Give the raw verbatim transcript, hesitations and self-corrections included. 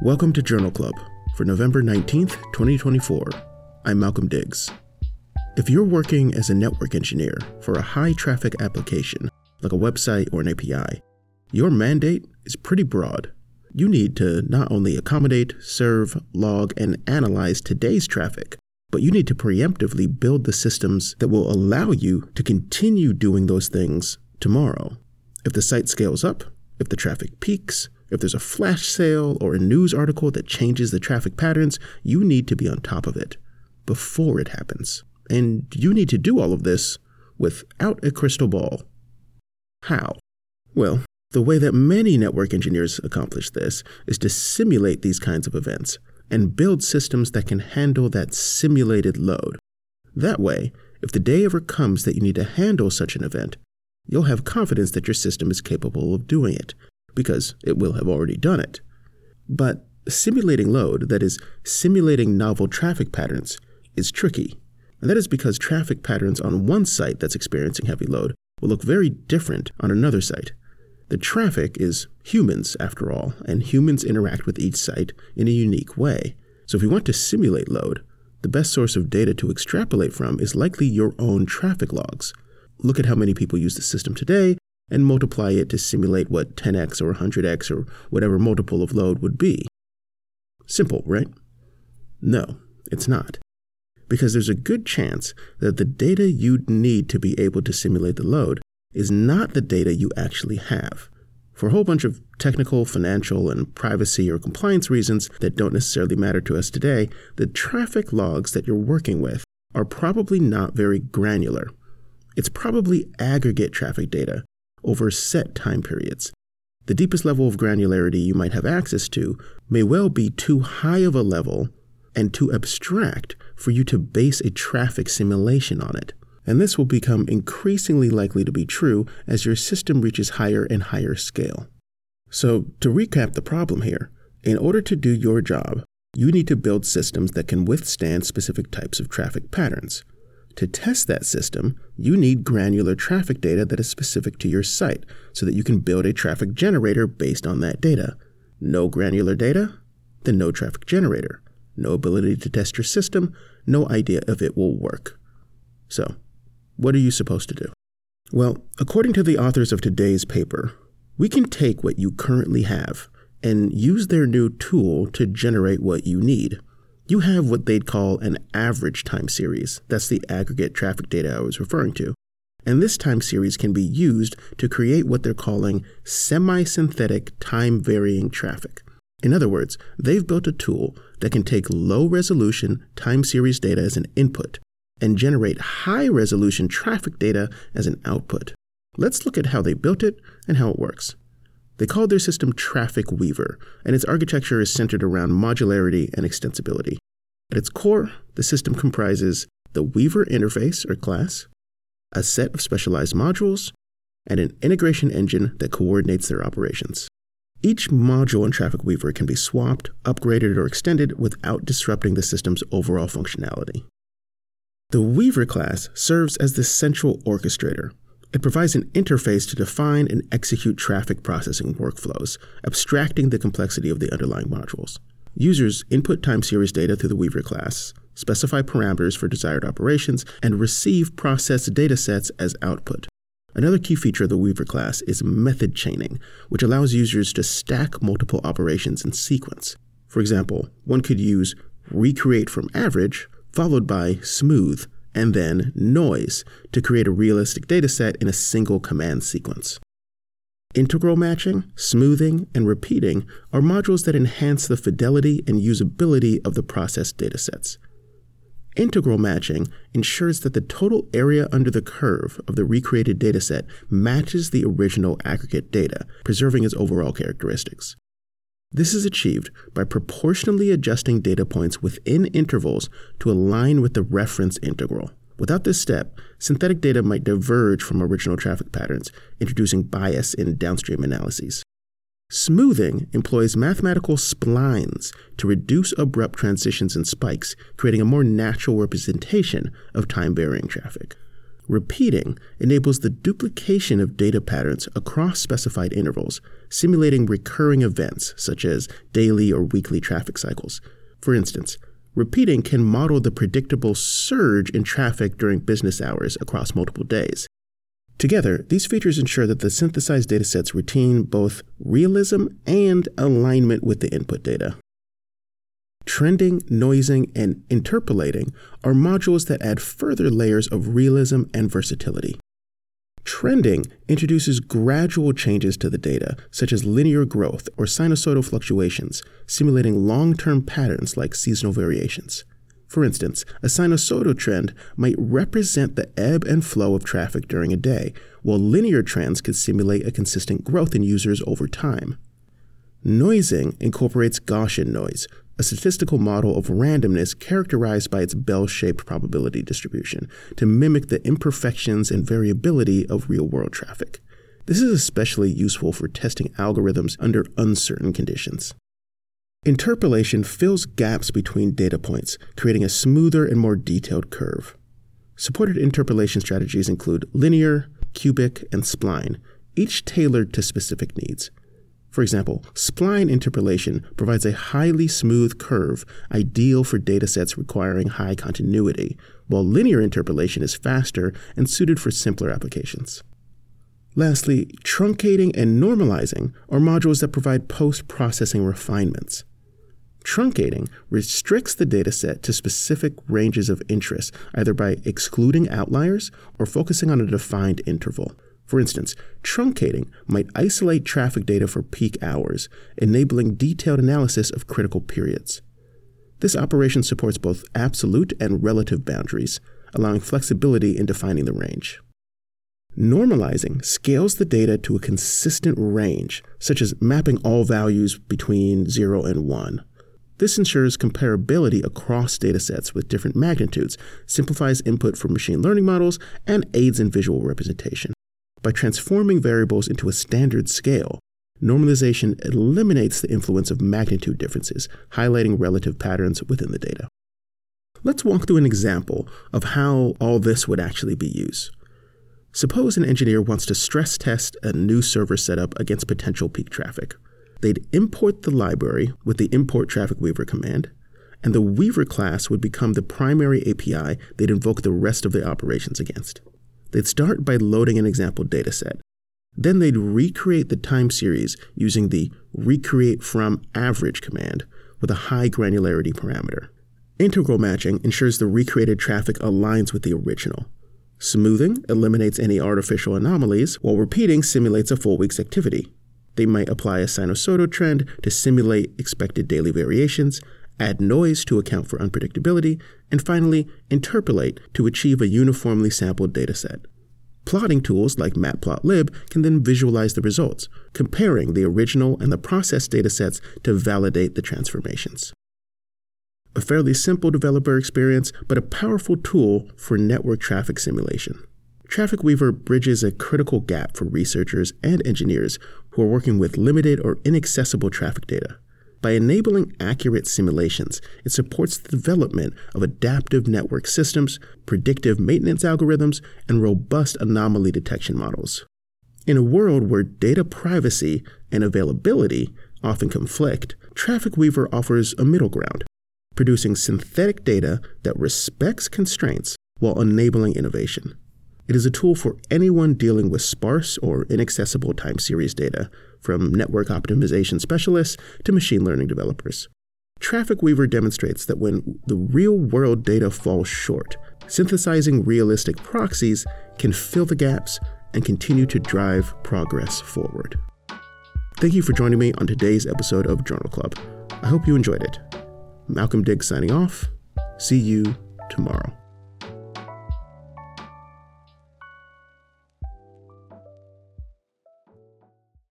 Welcome to Journal Club for November nineteenth, twenty twenty-four. I'm Malcolm Diggs. If you're working as a network engineer for a high-traffic application, like a website or an A P I, your mandate is pretty broad. You need to not only accommodate, serve, log, and analyze today's traffic, but you need to preemptively build the systems that will allow you to continue doing those things tomorrow. If the site scales up, if the traffic peaks, if there's a flash sale or a news article that changes the traffic patterns, you need to be on top of it before it happens. And you need to do all of this without a crystal ball. How? Well, the way that many network engineers accomplish this is to simulate these kinds of events and build systems that can handle that simulated load. That way, if the day ever comes that you need to handle such an event, you'll have confidence that your system is capable of doing it, because it will have already done it. But simulating load, that is, simulating novel traffic patterns, is tricky. And that is because traffic patterns on one site that's experiencing heavy load will look very different on another site. The traffic is humans, after all, and humans interact with each site in a unique way. So if you want to simulate load, the best source of data to extrapolate from is likely your own traffic logs. Look at how many people use the system today and multiply it to simulate what ten x or one hundred x or whatever multiple of load would be. Simple, right? No, it's not. Because there's a good chance that the data you'd need to be able to simulate the load is not the data you actually have. For a whole bunch of technical, financial, and privacy or compliance reasons that don't necessarily matter to us today, the traffic logs that you're working with are probably not very granular. It's probably aggregate traffic data over set time periods. The deepest level of granularity you might have access to may well be too high of a level and too abstract for you to base a traffic simulation on it. And this will become increasingly likely to be true as your system reaches higher and higher scale. So, to recap the problem here, in order to do your job, you need to build systems that can withstand specific types of traffic patterns. To test that system, you need granular traffic data that is specific to your site so that you can build a traffic generator based on that data. No granular data? Then no traffic generator. No ability to test your system, no idea if it will work. So, what are you supposed to do? Well, according to the authors of today's paper, we can take what you currently have and use their new tool to generate what you need. You have what they'd call an average time series. That's the aggregate traffic data I was referring to. And this time series can be used to create what they're calling semi-synthetic time-varying traffic. In other words, they've built a tool that can take low-resolution time series data as an input and generate high-resolution traffic data as an output. Let's look at how they built it and how it works. They called their system Traffic Weaver, and its architecture is centered around modularity and extensibility. At its core, the system comprises the Weaver interface, or class, a set of specialized modules, and an integration engine that coordinates their operations. Each module in Traffic Weaver can be swapped, upgraded, or extended without disrupting the system's overall functionality. The Weaver class serves as the central orchestrator. It provides an interface to define and execute traffic processing workflows, abstracting the complexity of the underlying modules. Users input time series data through the Weaver class, specify parameters for desired operations, and receive processed datasets as output. Another key feature of the Weaver class is method chaining, which allows users to stack multiple operations in sequence. For example, one could use recreate from average, followed by smooth, and then noise to create a realistic dataset in a single command sequence. Integral matching, smoothing, and repeating are modules that enhance the fidelity and usability of the processed datasets. Integral matching ensures that the total area under the curve of the recreated dataset matches the original aggregate data, preserving its overall characteristics. This is achieved by proportionally adjusting data points within intervals to align with the reference integral. Without this step, synthetic data might diverge from original traffic patterns, introducing bias in downstream analyses. Smoothing employs mathematical splines to reduce abrupt transitions and spikes, creating a more natural representation of time-varying traffic. Repeating enables the duplication of data patterns across specified intervals, simulating recurring events such as daily or weekly traffic cycles. For instance, repeating can model the predictable surge in traffic during business hours across multiple days. Together, these features ensure that the synthesized datasets retain both realism and alignment with the input data. Trending, noising, and interpolating are modules that add further layers of realism and versatility. Trending introduces gradual changes to the data, such as linear growth or sinusoidal fluctuations, simulating long-term patterns like seasonal variations. For instance, a sinusoidal trend might represent the ebb and flow of traffic during a day, while linear trends could simulate a consistent growth in users over time. Noising incorporates Gaussian noise, a statistical model of randomness characterized by its bell-shaped probability distribution, to mimic the imperfections and variability of real-world traffic. This is especially useful for testing algorithms under uncertain conditions. Interpolation fills gaps between data points, creating a smoother and more detailed curve. Supported interpolation strategies include linear, cubic, and spline, each tailored to specific needs. For example, spline interpolation provides a highly smooth curve ideal for datasets requiring high continuity, while linear interpolation is faster and suited for simpler applications. Lastly, truncating and normalizing are modules that provide post-processing refinements. Truncating restricts the dataset to specific ranges of interest, either by excluding outliers or focusing on a defined interval. For instance, truncating might isolate traffic data for peak hours, enabling detailed analysis of critical periods. This operation supports both absolute and relative boundaries, allowing flexibility in defining the range. Normalizing scales the data to a consistent range, such as mapping all values between zero and one. This ensures comparability across datasets with different magnitudes, simplifies input for machine learning models, and aids in visual representation. By transforming variables into a standard scale, normalization eliminates the influence of magnitude differences, highlighting relative patterns within the data. Let's walk through an example of how all this would actually be used. Suppose an engineer wants to stress test a new server setup against potential peak traffic. They'd import the library with the import traffic weaver command, and the weaver class would become the primary A P I they'd invoke the rest of the operations against. They'd start by loading an example dataset. Then they'd recreate the time series using the recreate from average command with a high granularity parameter. Integral matching ensures the recreated traffic aligns with the original. Smoothing eliminates any artificial anomalies, while repeating simulates a full week's activity. They might apply a sinusoidal trend to simulate expected daily variations, add noise to account for unpredictability, and finally, interpolate to achieve a uniformly sampled dataset. Plotting tools like matplotlib can then visualize the results, comparing the original and the processed datasets to validate the transformations. A fairly simple developer experience, but a powerful tool for network traffic simulation. Traffic Weaver bridges a critical gap for researchers and engineers who are working with limited or inaccessible traffic data. By enabling accurate simulations, it supports the development of adaptive network systems, predictive maintenance algorithms, and robust anomaly detection models. In a world where data privacy and availability often conflict, Traffic Weaver offers a middle ground, producing synthetic data that respects constraints while enabling innovation. It is a tool for anyone dealing with sparse or inaccessible time series data, from network optimization specialists to machine learning developers. Traffic Weaver demonstrates that when the real-world data falls short, synthesizing realistic proxies can fill the gaps and continue to drive progress forward. Thank you for joining me on today's episode of Journal Club. I hope you enjoyed it. Malcolm Diggs signing off. See you tomorrow.